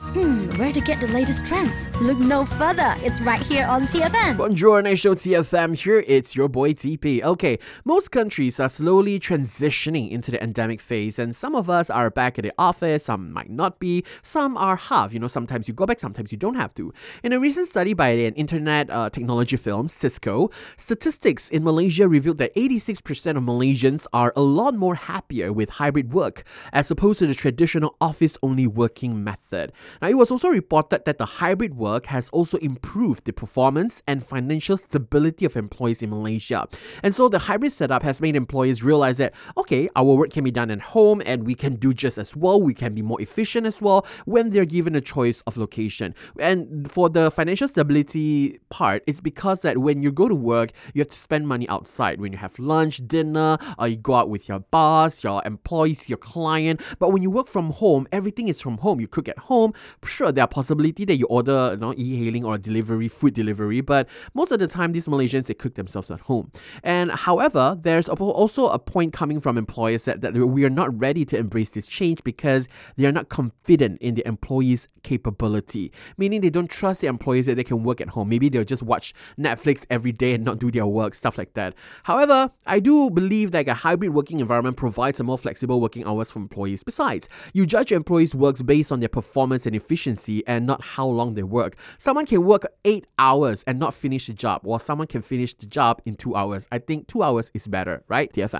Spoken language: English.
Where to get the latest trends? Look no further. It's right here on TFM. Bonjour, Show TFM here. It's your boy TP. Okay, most countries are slowly transitioning into the endemic phase, and some of us are back at the office, some might not be, some are half. Sometimes you go back, sometimes you don't have to. In a recent study by an internet technology firm, Cisco, statistics in Malaysia revealed that 86% of Malaysians are a lot more happier with hybrid work as opposed to the traditional office-only working method. Now, it was also reported that the hybrid work has also improved the performance and financial stability of employees in Malaysia. And so the hybrid setup has made employees realize that, okay, our work can be done at home and we can do just as well, we can be more efficient as well when they're given a choice of location. And for the financial stability part, it's because that when you go to work, you have to spend money outside. When you have lunch, dinner, or you go out with your boss, your employees, your client. But when you work from home, everything is from home. You cook at home. Sure, there are possibility that you order e-hailing or delivery, food delivery, but most of the time these Malaysians, they cook themselves at home. And however, there's also a point coming from employers that we are not ready to embrace this change because they are not confident in the employees' capability, meaning they don't trust the employees that they can work at home. Maybe they'll just watch Netflix every day and not do their work, stuff like that. However, I do believe that a hybrid working environment provides a more flexible working hours for employees. Besides, you judge your employees' works based on their performance and efficiency and not how long they work. Someone can work 8 hours and not finish the job, while someone can finish the job in 2 hours. I think 2 hours is better, right, TFM?